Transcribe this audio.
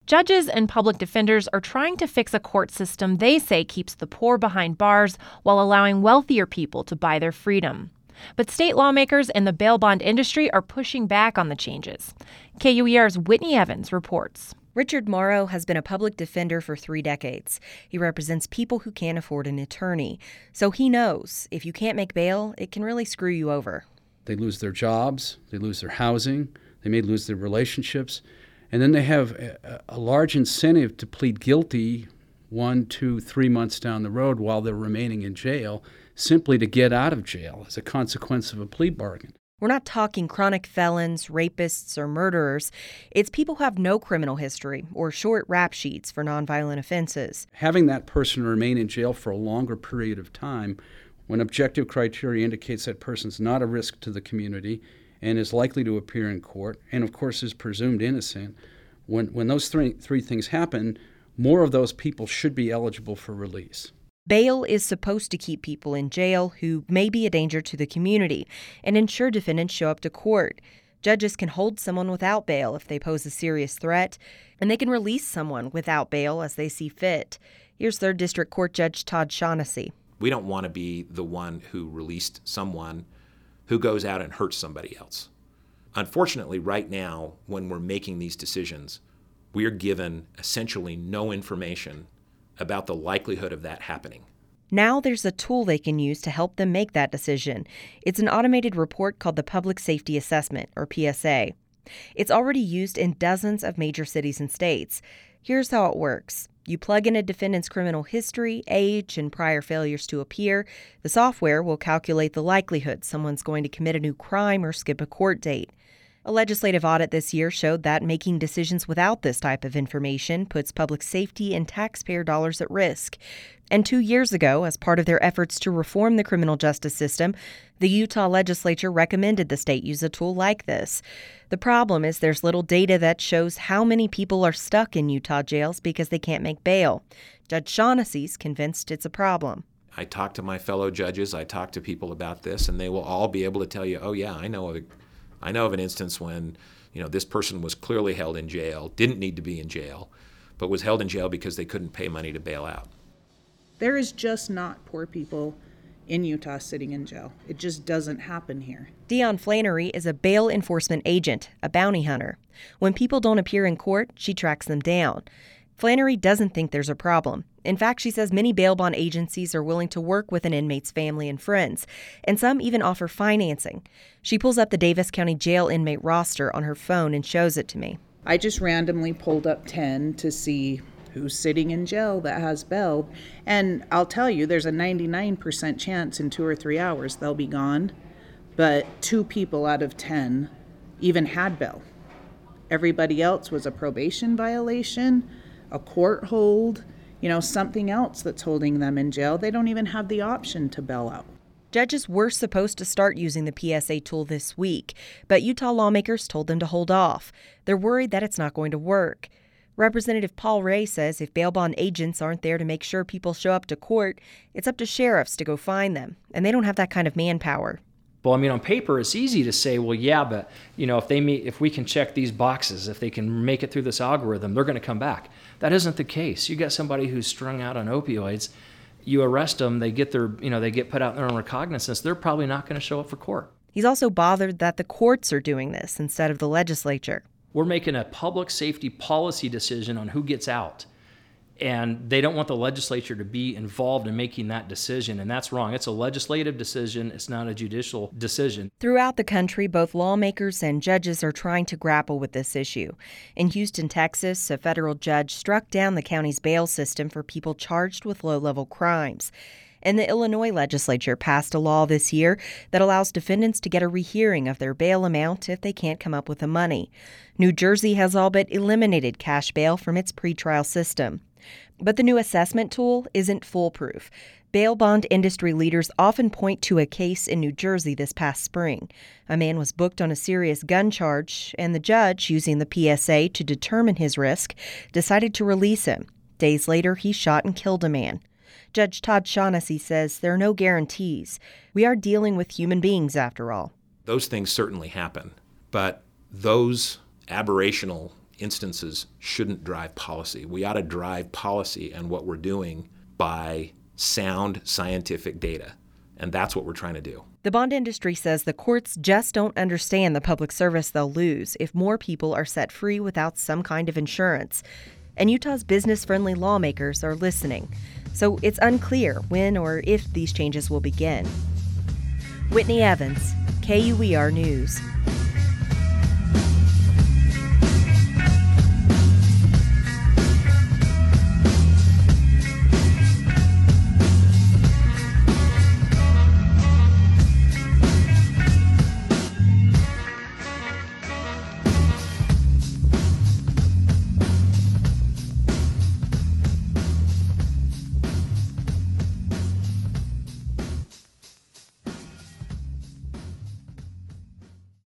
Judges and public defenders are trying to fix a court system they say keeps the poor behind bars while allowing wealthier people to buy their freedom. But state lawmakers and the bail bond industry are pushing back on the changes. KUER's Whitney Evans reports. Richard Morrow has been a public defender for 3 decades. He represents people who can't afford an attorney. So he knows if you can't make bail, it can really screw you over. They lose their jobs, they lose their housing, they may lose their relationships, and then they have a large incentive to plead guilty 1, 2, 3 months down the road while they're remaining in jail, simply to get out of jail as a consequence of a plea bargain. We're not talking chronic felons, rapists, or murderers. It's people who have no criminal history or short rap sheets for nonviolent offenses. Having that person remain in jail for a longer period of time, when objective criteria indicates that person's not a risk to the community and is likely to appear in court, and of course is presumed innocent, when those three things happen, more of those people should be eligible for release. Bail is supposed to keep people in jail who may be a danger to the community and ensure defendants show up to court. Judges can hold someone without bail if they pose a serious threat, and they can release someone without bail as they see fit. Here's 3rd District Court Judge Todd Shaughnessy. We don't want to be the one who released someone who goes out and hurts somebody else. Unfortunately, right now, when we're making these decisions, we're given essentially no information about the likelihood of that happening. Now there's a tool they can use to help them make that decision. It's an automated report called the Public Safety Assessment, or PSA. It's already used in dozens of major cities and states. Here's how it works. You plug in a defendant's criminal history, age, and prior failures to appear. The software will calculate the likelihood someone's going to commit a new crime or skip a court date. A legislative audit this year showed that making decisions without this type of information puts public safety and taxpayer dollars at risk. And 2 years ago, as part of their efforts to reform the criminal justice system, the Utah legislature recommended the state use a tool like this. The problem is there's little data that shows how many people are stuck in Utah jails because they can't make bail. Judge Shaughnessy's convinced it's a problem. I talk to my fellow judges, I talk to people about this, and they will all be able to tell you, oh yeah, I know of an instance when, this person was clearly held in jail, didn't need to be in jail, but was held in jail because they couldn't pay money to bail out. There is just not poor people in Utah sitting in jail. It just doesn't happen here. Dion Flannery is a bail enforcement agent, a bounty hunter. When people don't appear in court, she tracks them down. Flannery doesn't think there's a problem. In fact, she says many bail bond agencies are willing to work with an inmate's family and friends, and some even offer financing. She pulls up the Davis County Jail inmate roster on her phone and shows it to me. I just randomly pulled up 10 to see who's sitting in jail that has bail, and I'll tell you, there's a 99% chance in 2 or 3 hours they'll be gone, but 2 people out of 10 even had bail. Everybody else was a probation violation, a court hold, something else that's holding them in jail. They don't even have the option to bail out. Judges were supposed to start using the PSA tool this week, but Utah lawmakers told them to hold off. They're worried that it's not going to work. Representative Paul Ray says if bail bond agents aren't there to make sure people show up to court, it's up to sheriffs to go find them, and they don't have that kind of manpower. Well, on paper, it's easy to say, well, yeah, but, if we can check these boxes, if they can make it through this algorithm, they're going to come back. That isn't the case. You got somebody who's strung out on opioids, you arrest them, they get they get put out in their own recognizance, they're probably not going to show up for court. He's also bothered that the courts are doing this instead of the legislature. We're making a public safety policy decision on who gets out. And they don't want the legislature to be involved in making that decision, and that's wrong. It's a legislative decision. It's not a judicial decision. Throughout the country, both lawmakers and judges are trying to grapple with this issue. In Houston, Texas, a federal judge struck down the county's bail system for people charged with low-level crimes. And the Illinois legislature passed a law this year that allows defendants to get a rehearing of their bail amount if they can't come up with the money. New Jersey has all but eliminated cash bail from its pretrial system. But the new assessment tool isn't foolproof. Bail bond industry leaders often point to a case in New Jersey this past spring. A man was booked on a serious gun charge, and the judge, using the PSA to determine his risk, decided to release him. Days later, he shot and killed a man. Judge Todd Shaughnessy says there are no guarantees. We are dealing with human beings, after all. Those things certainly happen, but those aberrational instances shouldn't drive policy. We ought to drive policy and what we're doing by sound scientific data. And that's what we're trying to do. The bond industry says the courts just don't understand the public service they'll lose if more people are set free without some kind of insurance. And Utah's business-friendly lawmakers are listening. So it's unclear when or if these changes will begin. Whitney Evans, KUER News.